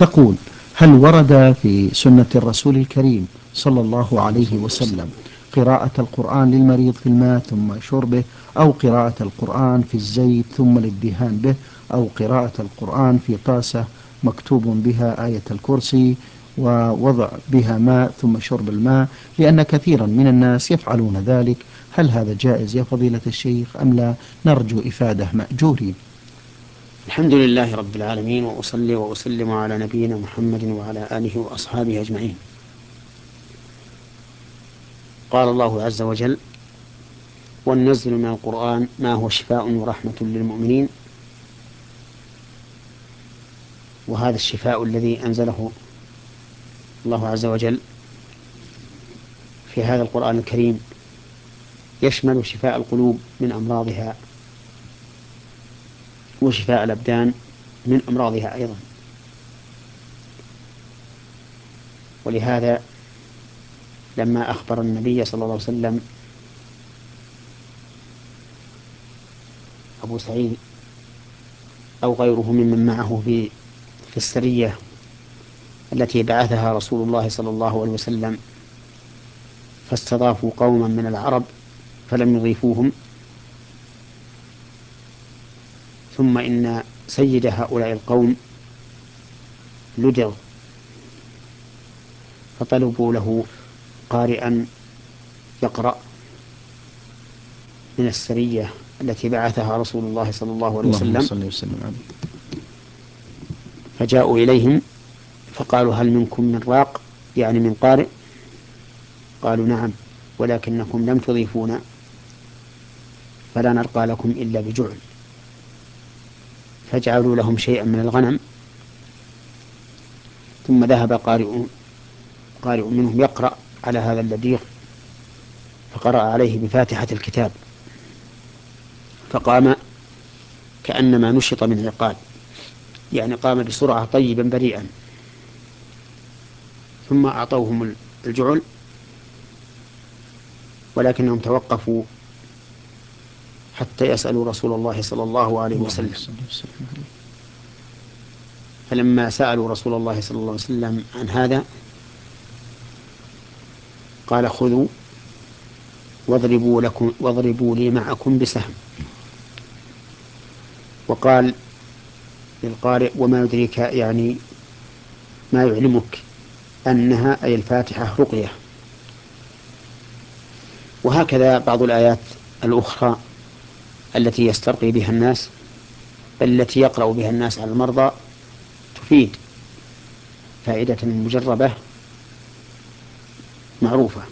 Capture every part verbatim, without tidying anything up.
تقول: هل ورد في سنة الرسول الكريم صلى الله عليه وسلم قراءة القرآن للمريض في الماء ثم شربه، أو قراءة القرآن في الزيت ثم الادهان به، أو قراءة القرآن في طاسة مكتوب بها آية الكرسي ووضع بها ماء ثم شرب الماء، لأن كثيرا من الناس يفعلون ذلك؟ هل هذا جائز يا فضيلة الشيخ أم لا؟ نرجو إفادة مأجورين. الحمد لله رب العالمين، وأصلي وأسلم على نبينا محمد وعلى آله وأصحابه أجمعين. قال الله عز وجل: وننزل من القرآن ما هو شفاء ورحمة للمؤمنين. وهذا الشفاء الذي أنزله الله عز وجل في هذا القرآن الكريم يشمل شفاء القلوب من أمراضها، وشفاء الأبدان من أمراضها أيضا. ولهذا لما أخبر النبي صلى الله عليه وسلم أبو سعيد أو غيره ممن معه في في السرية التي بعثها رسول الله صلى الله عليه وسلم، فاستضافوا قوما من العرب فلم يضيفوهم، ثم إن سيد هؤلاء القوم لدغ، فطلبوا له قارئا يقرأ من السرية التي بعثها رسول الله صلى الله عليه اللهم وسلم. صل وسلم عليه. فجاءوا إليهم فقالوا: هل منكم من راق، يعني من قارئ؟ قالوا: نعم، ولكنكم لم تضيفونا، فلا نرقى لكم إلا بجعل. فجعلوا لهم شيئا من الغنم، ثم ذهب قارئ قارئ منهم يقرأ على هذا اللديغ، فقرأ عليه بفاتحة الكتاب، فقام كأنما نشط من عقال، يعني قام بسرعة طيبا بريئا. ثم أعطوهم الجعل، ولكنهم توقفوا حتى يسألوا رسول الله صلى الله عليه وسلم. فلما سألوا رسول الله صلى الله عليه وسلم عن هذا قال: خذوا واضربوا لكم واضربوا لي معكم بسهم. وقال للقارئ: وما يدريك، يعني ما يعلمك أنها أي الفاتحة رقية. وهكذا بعض الآيات الأخرى التي يسترقي بها الناس، بل التي يقرأ بها الناس على المرضى، تفيد فائدة مجربة معروفة.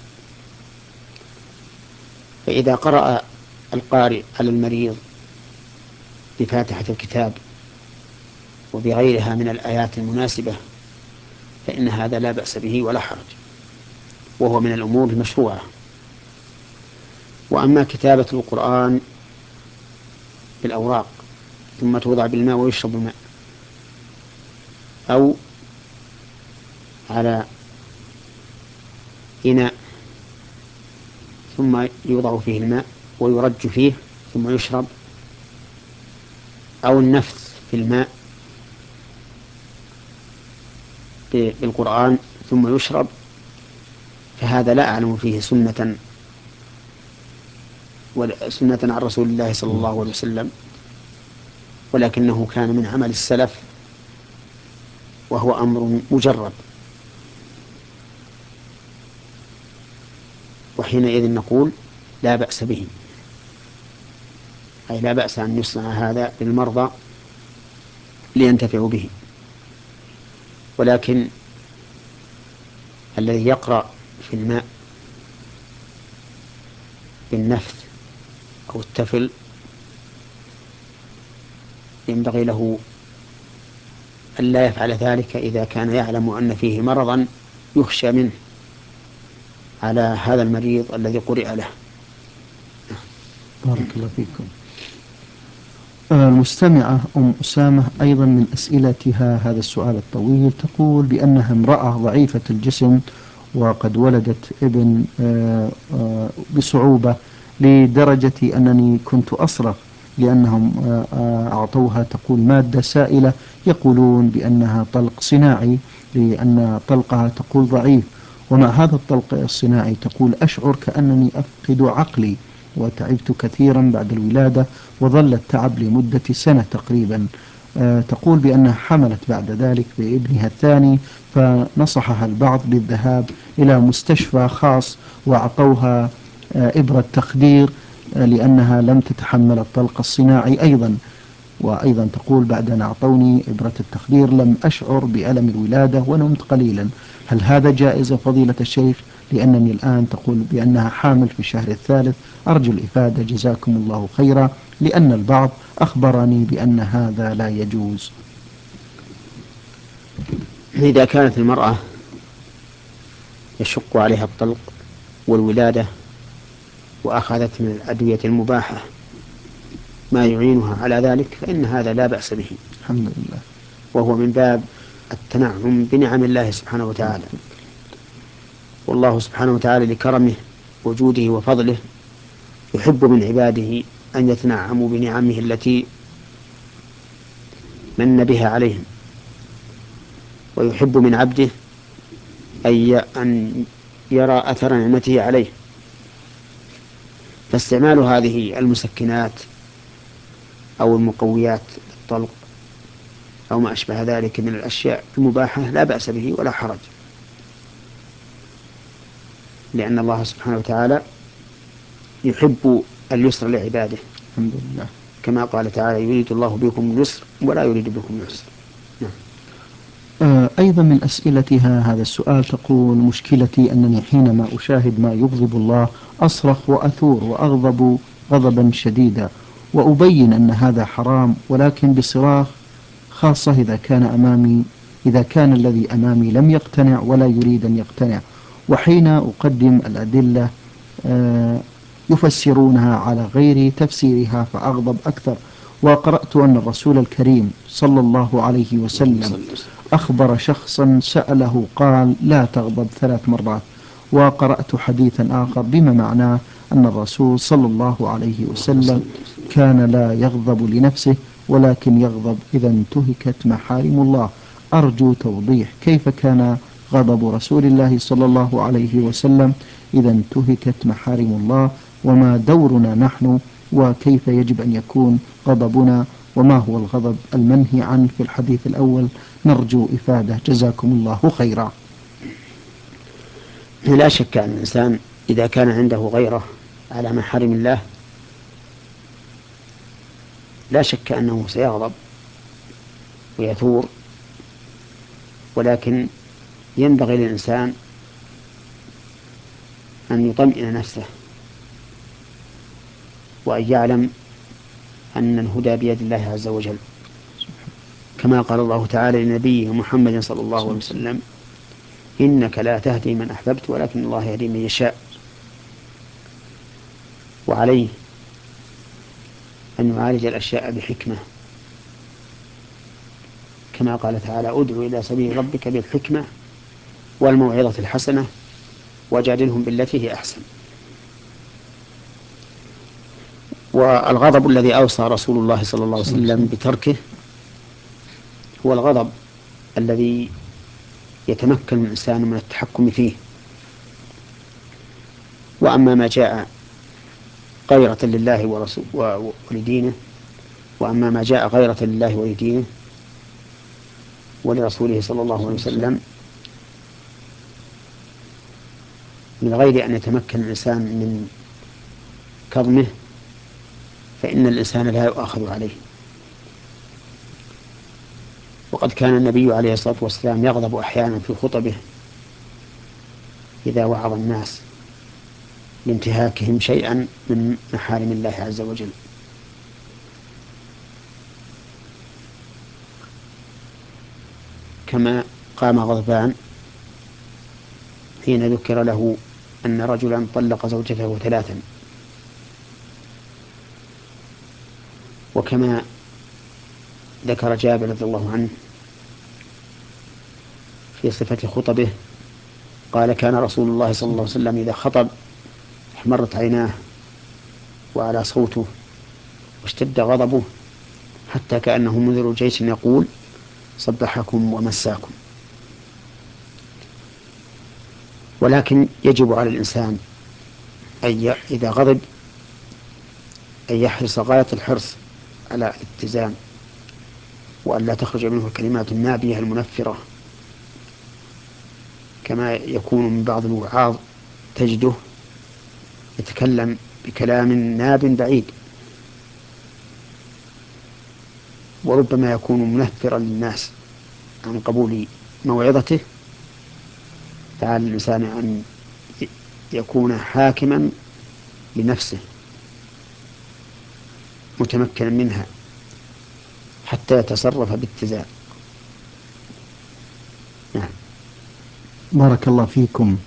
فإذا قرأ القارئ على المريض بفاتحة الكتاب وبغيرها من الآيات المناسبة فإن هذا لا بأس به ولا حرج، وهو من الأمور المشروعة. وأما كتابة القرآن بالأوراق ثم توضع بالماء ويشرب الماء، أو على إناء ثم يوضع فيه الماء ويرج فيه ثم يشرب، أو النفث في الماء بالقرآن ثم يشرب، فهذا لا أعلم فيه سنة سنة عن رسول الله صلى الله عليه وسلم، ولكنه كان من عمل السلف، وهو أمر مجرب. وحينئذ نقول لا بأس به، أي لا بأس أن يصنع هذا للمرضى لينتفعوا به. ولكن الذي يقرأ في الماء بالنفث أو التفل ينبغي له أن لا يفعل ذلك إذا كان يعلم أن فيه مرضا يخشى منه على هذا المريض الذي قرئ له. بارك الله فيكم. المستمعة أم أسامة أيضا من أسئلتها هذا السؤال الطويل، تقول بأنها امرأة ضعيفة الجسم وقد ولدت ابن بصعوبة، لدرجة أنني كنت أصرخ لأنهم أعطوها تقول مادة سائلة، يقولون بأنها طلق صناعي لأن طلقها تقول ضعيف. ومع هذا الطلق الصناعي تقول أشعر كأنني أفقد عقلي وتعبت كثيرا بعد الولادة، وظل التعب لمدة سنة تقريبا. أه تقول بأنها حملت بعد ذلك بابنها الثاني، فنصحها البعض بالذهاب إلى مستشفى خاص وأعطوها أه إبرة تخدير أه لأنها لم تتحمل الطلق الصناعي أيضا. وأيضا تقول بعد أن أعطوني إبرة التخدير لم أشعر بألم الولادة ونمت قليلا. هل هذا جائز فضيلة الشيخ؟ لأنني الآن تقول بأنها حامل في الشهر الثالث. أرجو الإفادة جزاكم الله خيرا، لأن البعض أخبرني بأن هذا لا يجوز. إذا كانت المرأة يشق عليها الطلق والولادة وأخذت من الأدوية المباحة ما يعينها على ذلك فإن هذا لا بأس به، الحمد لله، وهو من باب التنعم بنعم الله سبحانه وتعالى. والله سبحانه وتعالى لكرمه وجوده وفضله يحب من عباده أن يتنعموا بنعمه التي من بها عليهم، ويحب من عبده أن يرى أثر نعمته عليه. فاستعمال هذه المسكنات أو المقويات للطلق أو ما أشبه ذلك من الأشياء المباحة لا بأس به ولا حرج، لأن الله سبحانه وتعالى يحب اليسر لعباده، الحمد لله. كما قال تعالى يريد الله بكم اليسر ولا يريد بكم العسر. نعم. آه أيضا من أسئلتها هذا السؤال، تقول مشكلتي أنني حينما أشاهد ما يغضب الله أصرخ وأثور وأغضب غضبا شديدا، وأبين أن هذا حرام، ولكن بصراخ، خاصة إذا كان أمامي إذا كان الذي أمامي لم يقتنع ولا يريد أن يقتنع. وحين أقدم الأدلة آه يفسرونها على غير تفسيرها فأغضب أكثر. وقرأت أن الرسول الكريم صلى الله عليه وسلم أخبر شخصا سأله قال لا تغضب ثلاث مرات. وقرأت حديثا آخر بما معناه أن الرسول صلى الله عليه وسلم كان لا يغضب لنفسه ولكن يغضب إذا انتهكت محارم الله. أرجو توضيح كيف كان غضب رسول الله صلى الله عليه وسلم إذا انتهكت محارم الله، وما دورنا نحن، وكيف يجب أن يكون غضبنا، وما هو الغضب المنهي عنه في الحديث الأول. نرجو إفادة جزاكم الله خيرا. لا شك أن الإنسان إذا كان عنده غيرة على محارم الله لا شك أنه سيغضب ويثور، ولكن ينبغي للإنسان أن يطمئن نفسه وأن يعلم أن الهدى بيد الله عز وجل، كما قال الله تعالى لنبيه محمد صلى الله عليه وسلم إنك لا تهدي من أحببت ولكن الله يهدي من يشاء. وعليه أن يعالج الأشياء بحكمة، كما قال تعالى ادع إلى سبيل ربك بالحكمة والموعظة الحسنة وجادلهم بالتي هي أحسن. والغضب الذي أوصى رسول الله صلى الله عليه وسلم بتركه هو الغضب الذي يتمكن الإنسان من التحكم فيه. وأما ما جاء غيرة لله ورسول ولدينه وأما ما جاء غيرة لله ولدينه ولرسوله صلى الله عليه وسلم من غير أن يتمكن الإنسان من كظمه فإن الإنسان لا يؤاخذ عليه. وقد كان النبي عليه الصلاة والسلام يغضب أحيانا في خطبه إذا وعظ الناس لانتهاكهم شيئا من محارم الله عز وجل. كما قام غضبان حين ذكر له أن رجلا طلق زوجته ثلاثا، وكما ذكر جابر رضي الله عنه في صفة خطبه قال كان رسول الله صلى الله عليه وسلم إذا خطب احمرت عيناه وعلى صوته واشتد غضبه حتى كأنه منذر جيش يقول صبحكم ومساكم. ولكن يجب على الإنسان أن إذا غضب أن يحرص غاية الحرص على الاتزان، وأن لا تخرج منه الكلمات النابية المنفرة، كما يكون من بعض الوعاظ تجده يتكلم بكلام ناب بعيد، وربما يكون منفرا للناس عن قبول موعظته. فعلى الإنسان أن يكون حاكما لنفسه متمكنا منها حتى يتصرف باتزان. نعم. بارك الله فيكم.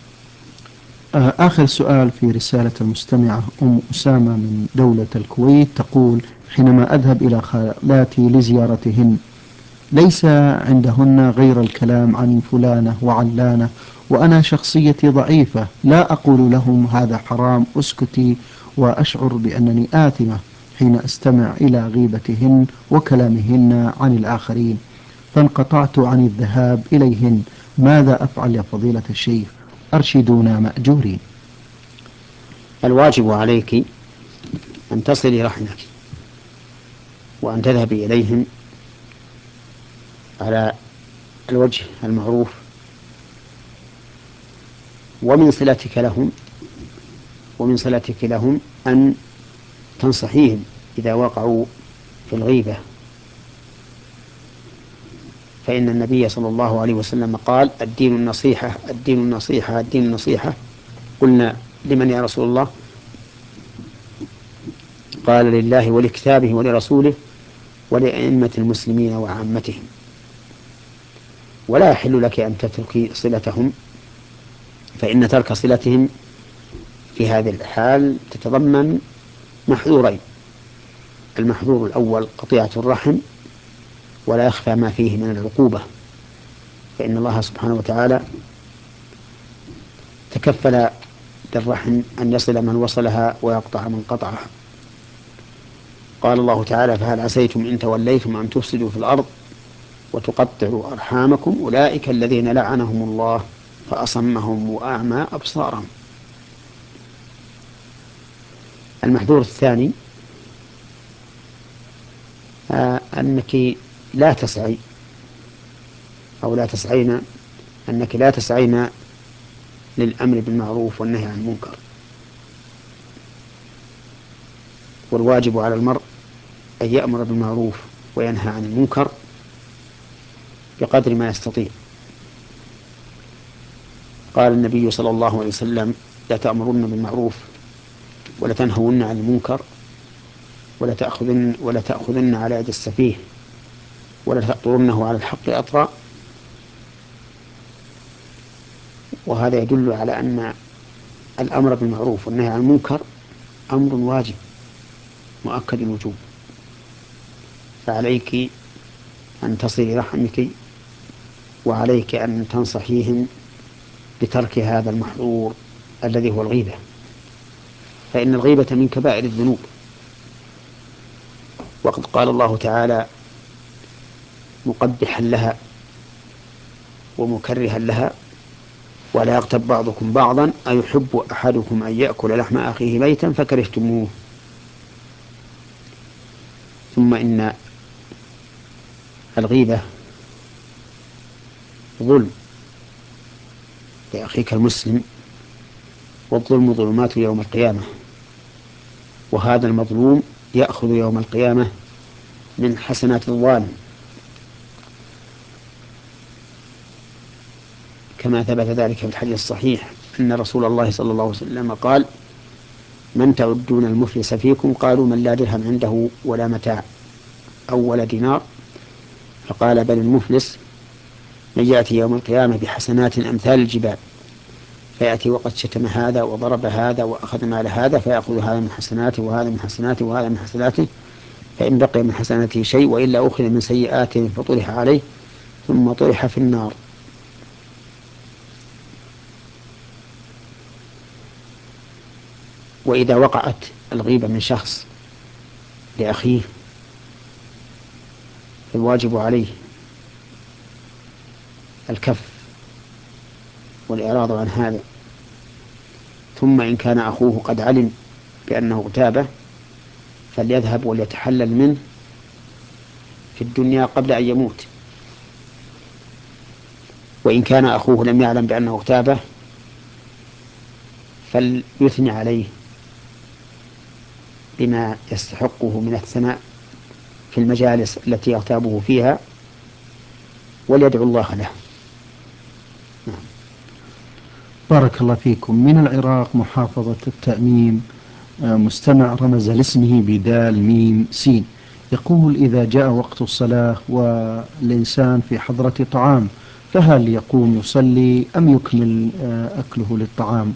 آخر سؤال في رسالة المستمعة أم أسامة من دولة الكويت، تقول: حينما أذهب إلى خالاتي لزيارتهن ليس عندهن غير الكلام عن فلانة وعلانة، وأنا شخصيتي ضعيفة، لا أقول لهم هذا حرام اسكتي، وأشعر بأنني آثمة حين أستمع إلى غيبتهن وكلامهن عن الآخرين، فانقطعت عن الذهاب إليهن. ماذا أفعل يا فضيلة الشيخ؟ أرشدونا مأجورين. الواجب عليك أن تصلي رحمك وأن تذهبي إليهم على الوجه المعروف، ومن صلتك لهم ومن صلتك لهم أن تنصحيهم إذا وقعوا في الغيبة، فإن النبي صلى الله عليه وسلم قال: الدين النصيحة الدين النصيحة الدين النصيحة. قلنا: لمن يا رسول الله؟ قال: لله ولكتابه ولرسوله ولأئمة المسلمين وعامتهم. ولا يحل لك أن تتركي صلتهم، فإن ترك صلتهم في هذه الحال تتضمن محظورين: المحظور الأول قطيعة الرحم، ولا يخفى ما فيه من العقوبة، فإن الله سبحانه وتعالى تكفل بالرحم أن يصل من وصلها ويقطع من قطعها. قال الله تعالى: فهل عسيتم إن توليتم أن تفسدوا في الأرض وتقطعوا أرحامكم أولئك الذين لعنهم الله فأصمهم وأعمى أبصارهم. المحذور الثاني آه أنك لا تسعي أو لا تسعين أنك لا تسعين للأمر بالمعروف والنهي عن المنكر. والواجب على المرء أن يأمر بالمعروف وينهى عن المنكر بقدر ما يستطيع. قال النبي صلى الله عليه وسلم: لا تأمرن بالمعروف ولا تنهون عن المنكر ولا تأخذن, ولا تأخذن على يد السفيه ولا تأطرنه على الحق أطرا. وهذا يدل على أن الأمر بالمعروف والنهي عن المنكر أمر واجب مؤكد الوجوب، فعليك أن تصلي رحمك، وعليك أن تنصحيهم بترك هذا المحظور الذي هو الغيبة، فإن الغيبة من كبائر الذنوب. وقد قال الله تعالى مقبحا لها ومكرها لها: ولا يغتب بعضكم بعضا أيحب أحدكم أن يأكل لحم أخيه ميتا فكرهتموه. ثم إن الغيبة ظلم لأخيك المسلم، والظلم ظلمات يوم القيامة، وهذا المظلوم يأخذ يوم القيامة من حسنات الظالم، كما ثبت ذلك في الحديث الصحيح أن رسول الله صلى الله عليه وسلم قال: من تعدون المفلس فيكم؟ قالوا: من لا درهم عنده ولا متاع أو ولا دينار. فقال: بل المفلس من يأتي يوم القيامة بحسنات أمثال الجبال، فيأتي وقد شتم هذا وضرب هذا وأخذ مال هذا، فيأخذ هذا من حسناته وهذا من حسناته وهذا من حسناته، فإن بقي من حسناته شيء وإلا أخذ من سيئاته فطرح عليه ثم طرح في النار. وإذا وقعت الغيبة من شخص لأخيه فالواجب عليه الكف والإعراض عن هذا. ثم إن كان أخوه قد علم بأنه اغتابه فليذهب وليتحلل منه في الدنيا قبل أن يموت. وإن كان أخوه لم يعلم بأنه اغتابه فليثني عليه بما يستحقه من الثناء في المجالس التي يغتابه فيها وليدعو الله له. نعم. بارك الله فيكم. من العراق محافظة التأميم مستمع رمز لاسمه بدال ميم سين، يقول: إذا جاء وقت الصلاة والإنسان في حضرة طعام فهل يقوم يصلي أم يكمل أكله للطعام؟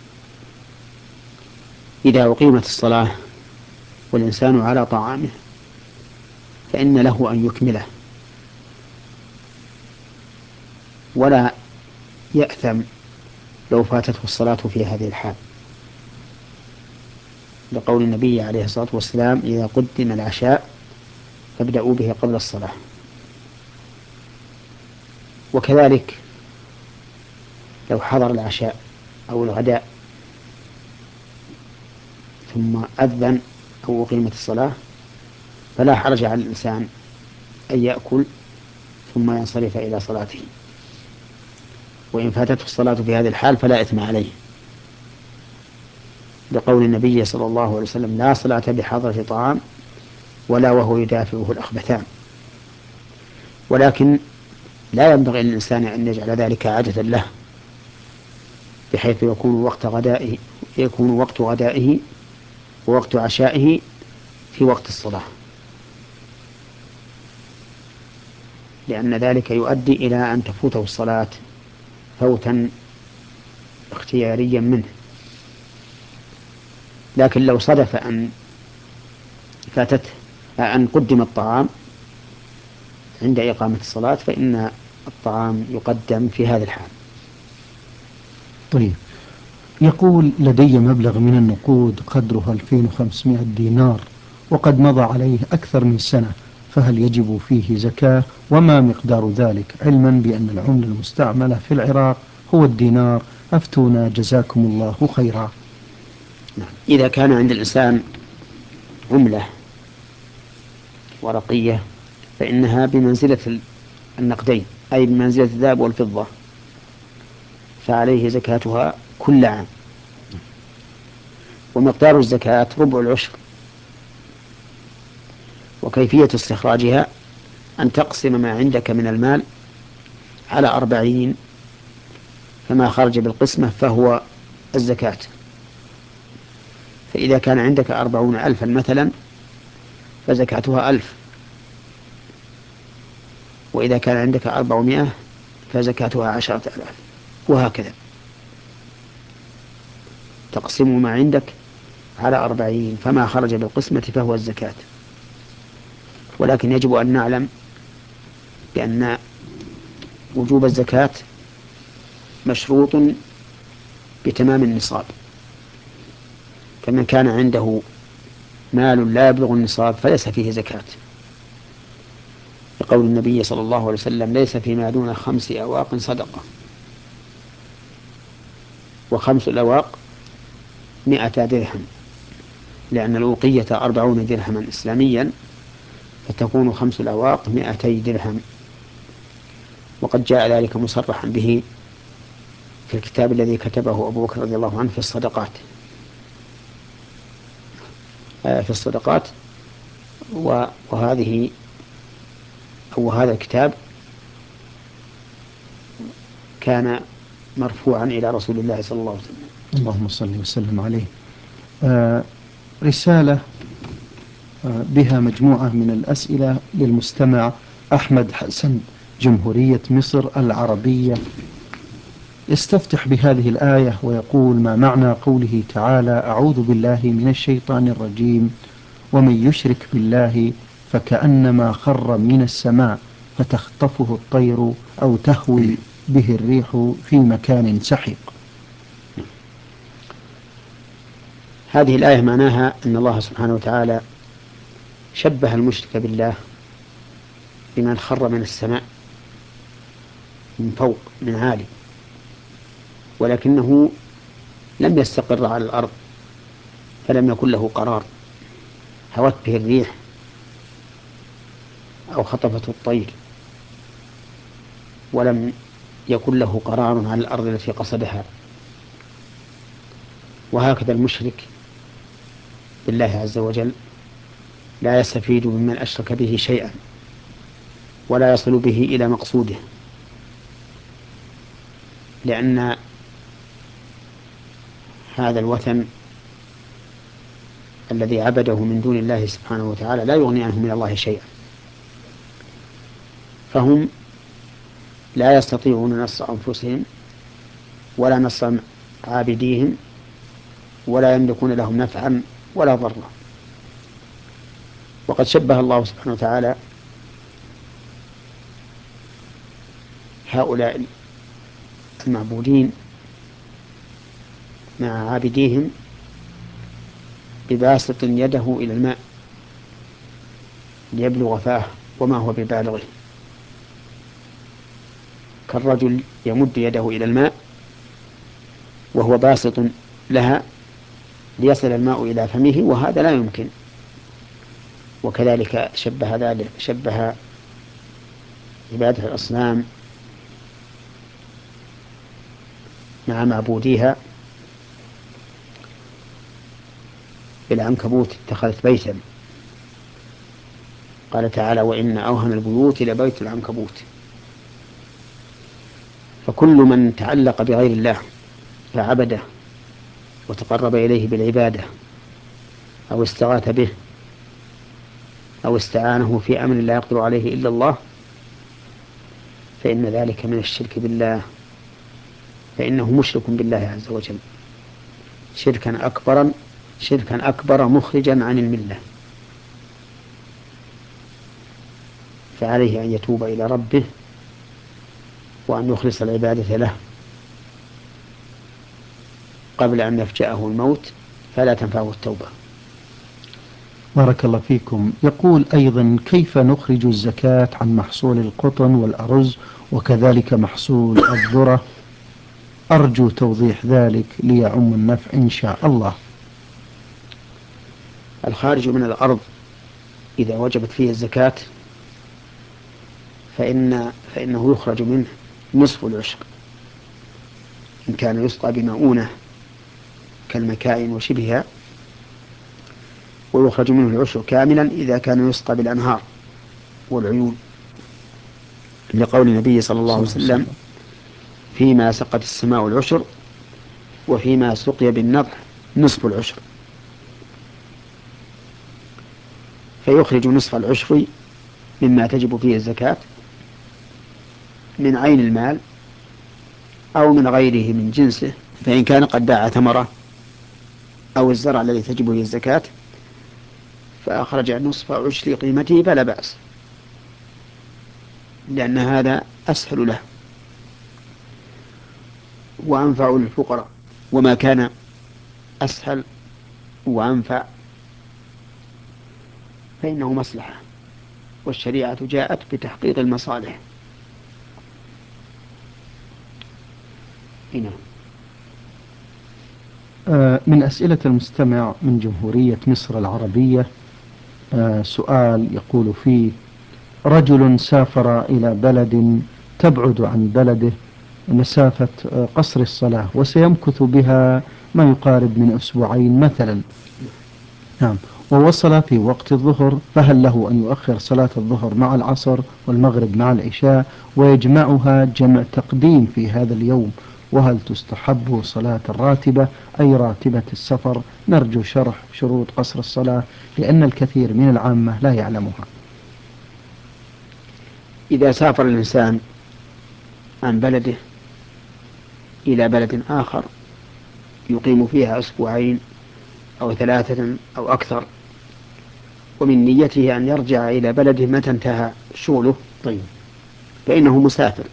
إذا أقيمت الصلاة والإنسان على طعامه فإن له أن يكمله ولا يأثم لو فاتته الصلاة في هذه الحال، لقول النبي عليه الصلاة والسلام: إذا قدم العشاء فابدأوا به قبل الصلاة. وكذلك لو حضر العشاء أو الغداء ثم أذن أو أقيمت الصلاة فلا حرج على الإنسان أن يأكل ثم ينصرف إلى صلاته، وإن فاتته الصلاة في هذه الحال فلا إثم عليه، لقول النبي صلى الله عليه وسلم: لا صلاة بحضرة طعام ولا وهو يدافعه الأخبثان. ولكن لا ينبغي للإنسان أن يجعل ذلك عادة له، بحيث يكون وقت غدائه يكون وقت غدائه ووقت عشائه في وقت الصلاة، لأن ذلك يؤدي إلى أن تفوته الصلاة فوتا اختياريا منه. لكن لو صدف أن فاتته أن قدم الطعام عند إقامة الصلاة فإن الطعام يقدم في هذا الحال. طيب، يقول: لدي مبلغ من النقود قدره ألفين وخمسمائة دينار وقد مضى عليه أكثر من سنة، فهل يجب فيه زكاة؟ وما مقدار ذلك، علما بأن العملة المستعملة في العراق هو الدينار؟ أفتونا جزاكم الله خيرا. إذا كان عند الإنسان عملة ورقية فإنها بمنزلة النقدين، أي بمنزلة الذهب والفضة، فعليه زكاتها كل عام. ومقدار الزكاة ربع العشر. وكيفية استخراجها أن تقسم ما عندك من المال على أربعين، فما خرج بالقسمة فهو الزكاة. فإذا كان عندك أربعون ألفا مثلا فزكاتها ألف، وإذا كان عندك أربعمائة فزكاتها عشرة ألاف، وهكذا تقسم ما عندك على أربعين، فما خرج بالقسمة فهو الزكاة. ولكن يجب أن نعلم بأن وجوب الزكاة مشروط بتمام النصاب، فمن كان عنده مال لا يبلغ النصاب فليس فيه زكاة، لقول النبي صلى الله عليه وسلم: ليس فيما دون خمس أواق صدقة. وخمس الأواق مئة درهم، لأن الأوقية أربعون درهما إسلاميا، فتكون خمس الأواق مئتي درهم. وقد جاء ذلك مصرحا به في الكتاب الذي كتبه أبو بكر رضي الله عنه في الصدقات في الصدقات وهذه أو هذا الكتاب كان مرفوعا إلى رسول الله صلى الله عليه وسلم. اللهم صل وسلم عليه. آه رسالة آه بها مجموعة من الأسئلة للمستمع أحمد حسن، جمهورية مصر العربية، يستفتح بهذه الآية ويقول: ما معنى قوله تعالى: أعوذ بالله من الشيطان الرجيم، ومن يشرك بالله فكأنما خر من السماء فتخطفه الطير أو تهوي به الريح في مكان سحيق. هذه الآية معناها أن الله سبحانه وتعالى شبه المشرك بالله بمن خر من السماء من فوق من عالي، ولكنه لم يستقر على الأرض، فلم يكن له قرار، هوت به الريح أو خطفته الطير، ولم يكن له قرار على الأرض التي قصدها. وهكذا المشرك بالله عز وجل لا يستفيد ممن أشرك به شيئا، ولا يصل به إلى مقصوده، لأن هذا الوثن الذي عبده من دون الله سبحانه وتعالى لا يغني عنه من الله شيئا، فهم لا يستطيعون نصر أنفسهم ولا نصر عابديهم، ولا يملكون لهم نفعا ولا ضرا. وقد شبه الله سبحانه وتعالى هؤلاء المعبودين مع عابديهم بباسط يده إلى الماء ليبلغ فاه وما هو ببالغه، كالرجل يمد يده إلى الماء وهو باسط لها ليصل الماء إلى فمه، وهذا لا يمكن. وكذلك شبه ذلك شبه عبادة الأصنام مع معبوديها بالعنكبوت اتخذت بيتا، قال تعالى: وإن أوهن البيوت لبيت العنكبوت. فكل من تعلق بغير الله فعبده وتقرب إليه بالعبادة أو استغاث به أو استعانه في أمر لا يقدر عليه إلا الله، فإن ذلك من الشرك بالله، فإنه مشرك بالله عز وجل شركا أكبرا شركا أكبر مخرجا عن الملة. فعليه أن يتوب إلى ربه وأن يخلص العبادة له قبل أن يفجأه الموت، فلا تنفعه التوبة. بارك الله فيكم. يقول أيضا: كيف نخرج الزكاة عن محصول القطن والأرز وكذلك محصول الذرة؟ أرجو توضيح ذلك ليعم النفع إن شاء الله. الخارج من الأرض إذا وجبت فيه الزكاة فإن فإنه يخرج منه نصف العشر إن كان يسقى بمؤونة كالمكائن وشبهها، ويخرج منه العشر كاملا إذا كان يسقى بالأنهار والعيون، لقول النبي صلى الله عليه وسلم: فيما سقت السماء العشر وفيما سقي بالنضح نصف العشر. فيخرج نصف العشر مما تجب فيه الزكاة من عين المال أو من غيره من جنسه، فإن كان قد باع ثمرة أو الزرع الذي تجب فيه الزكاة فأخرج نصف عشر قيمته فلا بأس، لأن هذا أسهل له وأنفع للفقراء، وما كان أسهل وأنفع فإنه مصلحة، والشريعة جاءت بتحقيق المصالح. هنا من أسئلة المستمع من جمهورية مصر العربية سؤال يقول فيه: رجل سافر إلى بلد تبعد عن بلده مسافة قصر الصلاة وسيمكث بها ما يقارب من أسبوعين مثلا، نعم، ووصل في وقت الظهر، فهل له أن يؤخر صلاة الظهر مع العصر والمغرب مع العشاء ويجمعها جمع تقديم في هذا اليوم؟ وهل تستحب صلاة الراتبة أي راتبة السفر؟ نرجو شرح شروط قصر الصلاة لأن الكثير من العامة لا يعلمها. إذا سافر الإنسان عن بلده إلى بلد آخر يقيم فيها أسبوعين أو ثلاثة أو أكثر، ومن نيته أن يرجع إلى بلده متى انتهى شغله، طيب، فإنه مسافر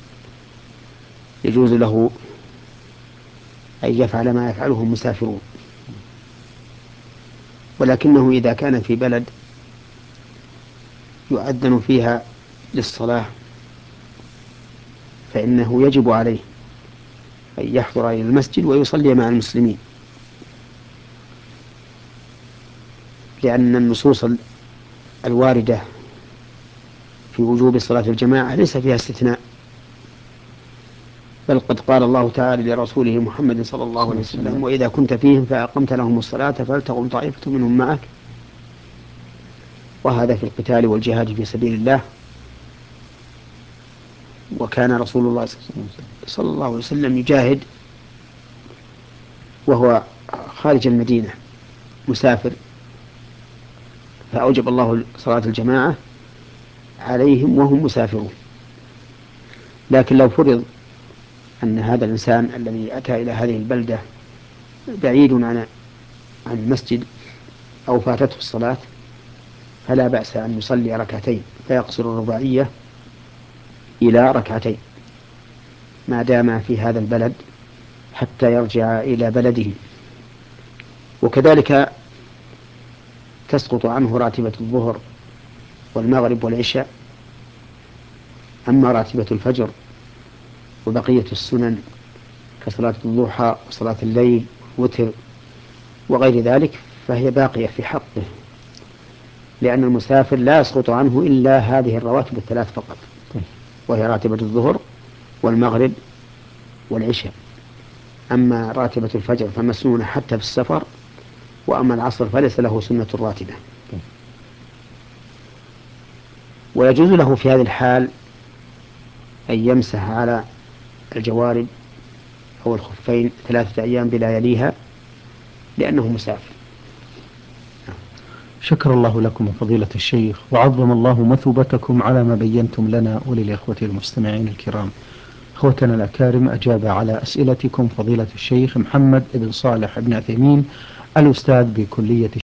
يجوز له أن يفعل ما يفعله المسافرون. ولكنه إذا كان في بلد يؤذن فيها للصلاة فإنه يجب عليه أن يحضر إلى المسجد ويصلي مع المسلمين، لأن النصوص الواردة في وجوب صلاة الجماعة ليس فيها استثناء، بل قد قال الله تعالى لرسوله محمد صلى الله عليه وسلم: وإذا كنت فيهم فأقمت لهم الصلاة فلتقم طائفة منهم معك. وهذا في القتال والجهاد في سبيل الله. وكان رسول الله صلى الله عليه وسلم يجاهد وهو خارج المدينة مسافر، فأوجب الله صلاة الجماعة عليهم وهم مسافرون. لكن لو فرض أن هذا الإنسان الذي أتى إلى هذه البلدة بعيد عن عن المسجد أو فاتته الصلاة، فلا بأس أن يصلي ركعتين فيقصر الرباعية إلى ركعتين ما دام في هذا البلد حتى يرجع إلى بلده. وكذلك تسقط عنه راتبة الظهر والمغرب والعشاء. أما راتبة الفجر وبقية السنن كصلاة الضحى وصلاة الليل وتر وغير ذلك فهي باقية في حقه، لأن المسافر لا يسقط عنه إلا هذه الرواتب الثلاث فقط، وهي راتبة الظهر والمغرب والعشاء. أما راتبة الفجر فمسنونة حتى في السفر، وأما العصر فليس له سنة راتبة. ويجوز له في هذه الحال أن يمسح على الجوارب أو الخفين ثلاثة أيام بلياليها لأنه مسافر. شكر الله لكم فضيلة الشيخ، وعظم الله مثوبتكم على ما بينتم لنا وللإخوة المستمعين الكرام. أخوتنا الأكارم، أجاب على أسئلتكم فضيلة الشيخ محمد بن صالح بن عثيمين الأستاذ بكلية